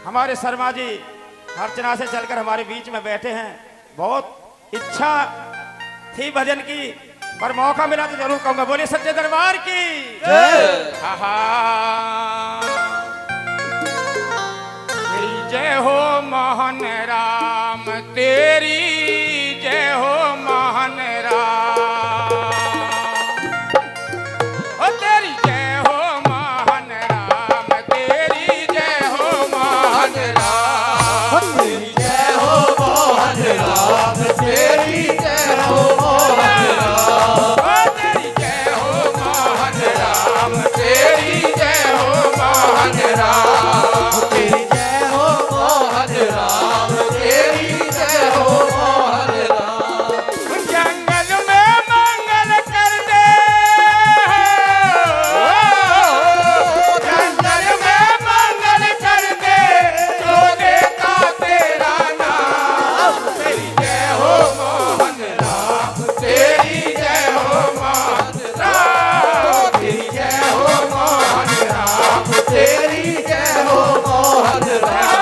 हमारे शर्मा जी अर्चना से चलकर हमारे बीच में बैठे हैं। बहुत इच्छा थी भजन की, पर मौका मिला तो जरूर कहूंगा। बोलिए सच्चे दरबार की जय। तेरी जय हो मोहन राम, तेरी जय हो मोहन राम, ओ तेरी जय हो मोहन राम, तेरी जय हो मोहन राम, तेरी जय हो मोहन राम, तेरी जय हो मोहन राम, तेरी जय हो मोहन राम, तेरी जय हो मोहन राम, तेरी जय हो मोहन राम, तेरी जय हो मोहन राम। जंगल में मंगल कर दे, जंगल में मंगल कर दे, जो देता तेरा नाम। तेरी जय हो मोहन राम, तेरी जय हो मोहन राम, तेरी जय हो मोहन राम, तेरी जय हो मोहन राम।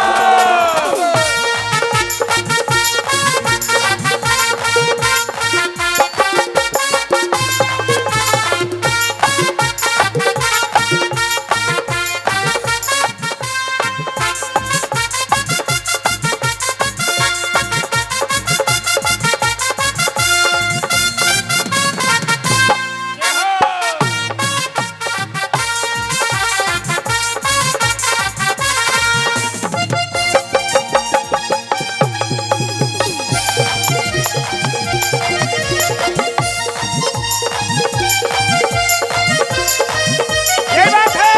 ये बात है।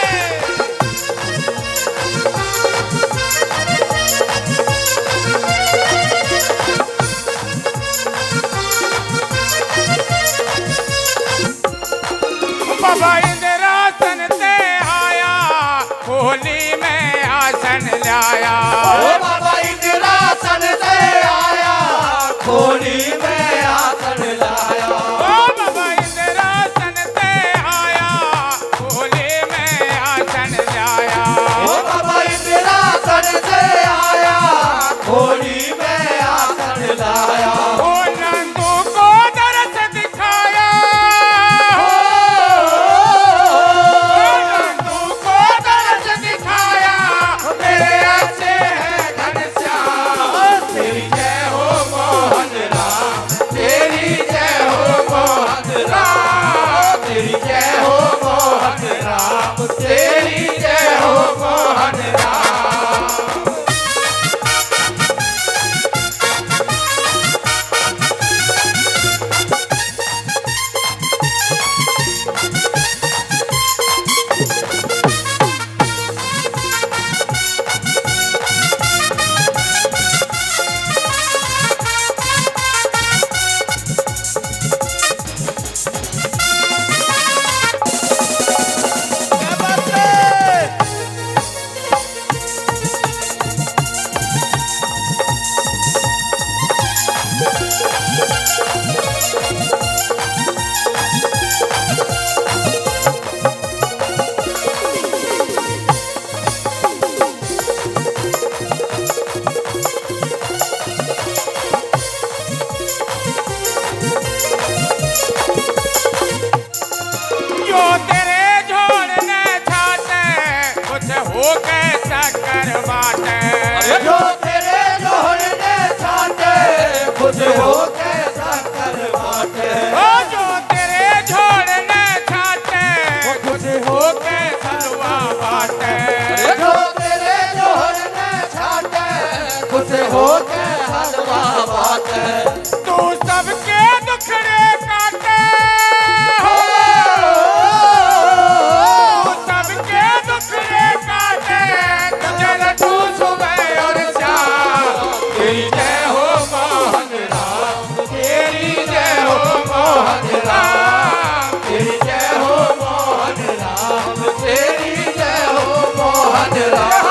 बाबा इंद्रासन से आया, होली में आसन लाया। ओ बाबा इंद्रासन से आया, खोली में आसन लाया। ओ बाबा इंद्रासन से आया, होली में आसन लाया। ओ बाबा इंद्रासन से आया, खोली में आसन लाया। ओ नंदू को दरस दिखाया, ओ नंदू को दरस दिखाया, मेरे अच्छे हैं घनश्याम। तेरी जय हो मोहन राम, तेरी जय हो मोहन राम, तेरी जय हो मोहन राम, तेरी जय हो मोहन राम। क्या बात है? जो तेरे झोड़ने छाते, कुछ हो कैसा करवाते। जो तेरे जोड़ने छाते, खुद हो कैसा करवाते। ओ जो तेरे झोड़ने छाते, कुछ हो कैसा बाटे। जो तेरे जोड़ने छाते, खुद हो के हलवा बाटे। तू सबके दुखड़े काटे, तू सबके दुखड़े काटे, तुझे रटू सुबह और शाम। तेरी जय हो मोहन राम, तेरी जय हो मोहन राम, तेरी जय हो मोहन राम, तेरी जय हो मोहन राम।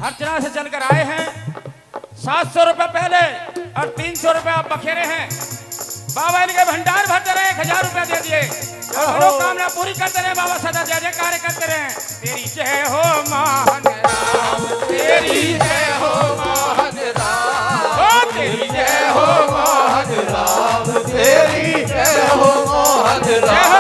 अर्चना से चलकर आए हैं। 700 रुपए पहले और 300 रुपए आप बखेरे हैं। बाबा इनके भंडार भरते रहे, 1000 रुपया दे दिए। मनोकामना पूरी करते रहे बाबा, सदा जय जयकार करते रहे। तेरी जय हो मोहन राम, तेरी जय हो मोहन राम, ओ तेरी जय हो मोहन राम, तेरी जय हो मोहन राम।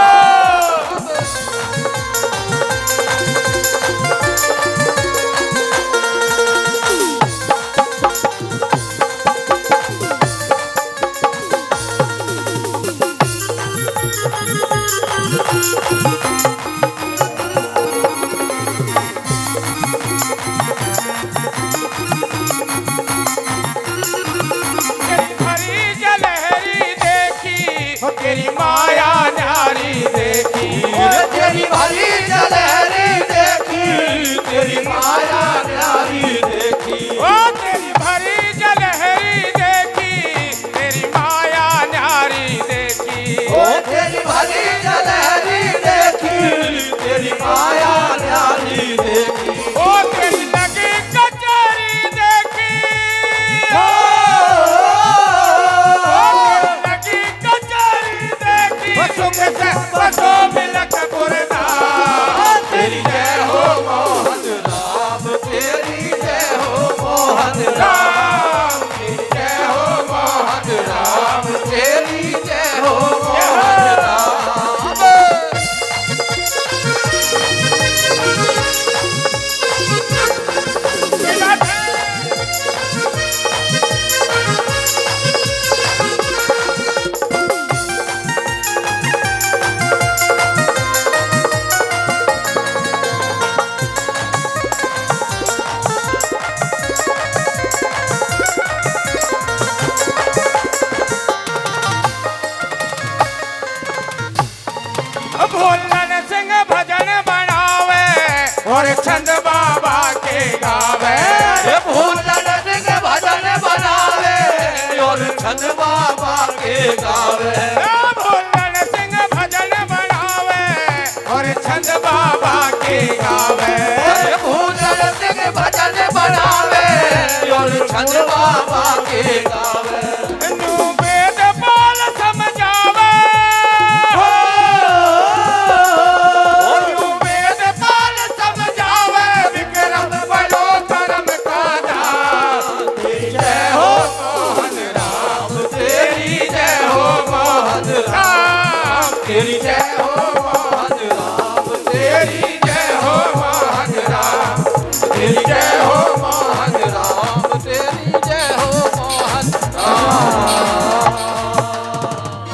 तेरी माया न्यारी देखी, तेरी भरी जलहरी देखी, तेरी माया न्यारी देखी, ओ तेरी भरी जलहरी देखी, तेरी माया न्यारी देखी, ओ तेरी भरी जलहरी देखी, तेरी माया न्यारी देखी, ओ तेरी लगी कचहरी देखी, ओ तेरी लगी कचहरी देखी, बसों के बसों में लखपुरदा। तेरी जय हो मोहन राम, तेरी जय हो मोहन राम, तेरी जय हो मोहन राम, तेरी जय हो मोहन राम। भोलन सिंह भजन बनावे और छंद बाबा के गावे, भोलन सिंह भजन बनावे और छंद बाबा के गावे, भोलन सिंह भजन बनावे और छंद बाबा के गावे, भोलन सिंह भजन बनावे और छंद बाबा के गावे, नू वेद पाल समझावे, नू वेद पाल समझावे, विक्रम बलो धर्म काजा। तेरी जय हो मोहन राम, तेरी जय हो मोहन राम, तेरी जय हो मोहन राम, तेरी